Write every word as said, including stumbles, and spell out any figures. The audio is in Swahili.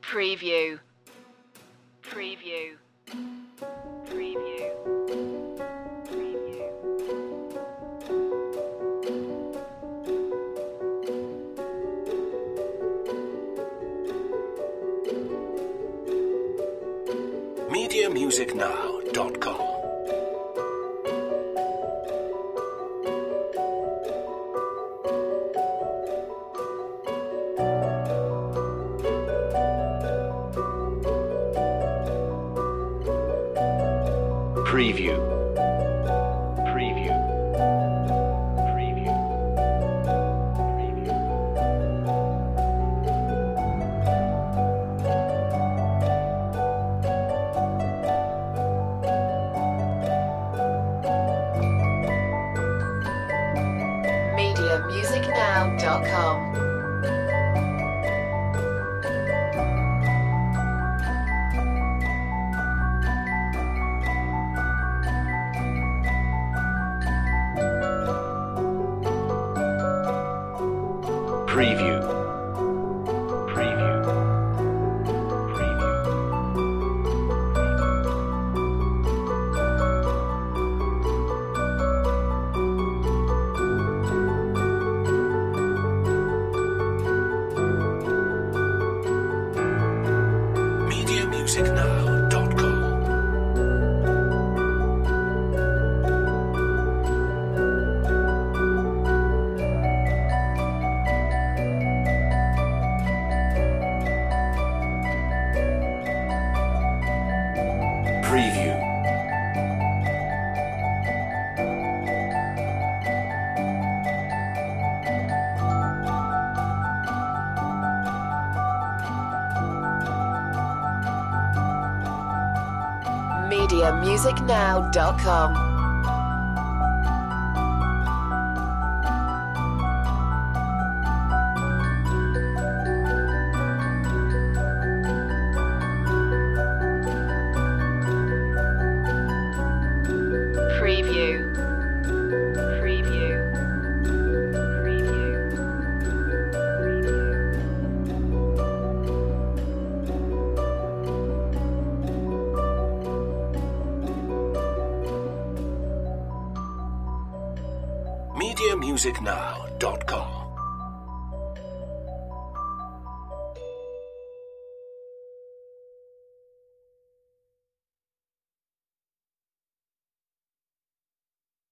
Preview. Preview. Preview. Preview. media music now dot com. Preview. Preview. Preview. Preview. media music now dot com. Preview. Preview. Preview. media music now dot com. Preview. media music now dot com. Preview. Preview. Preview. media music now dot com.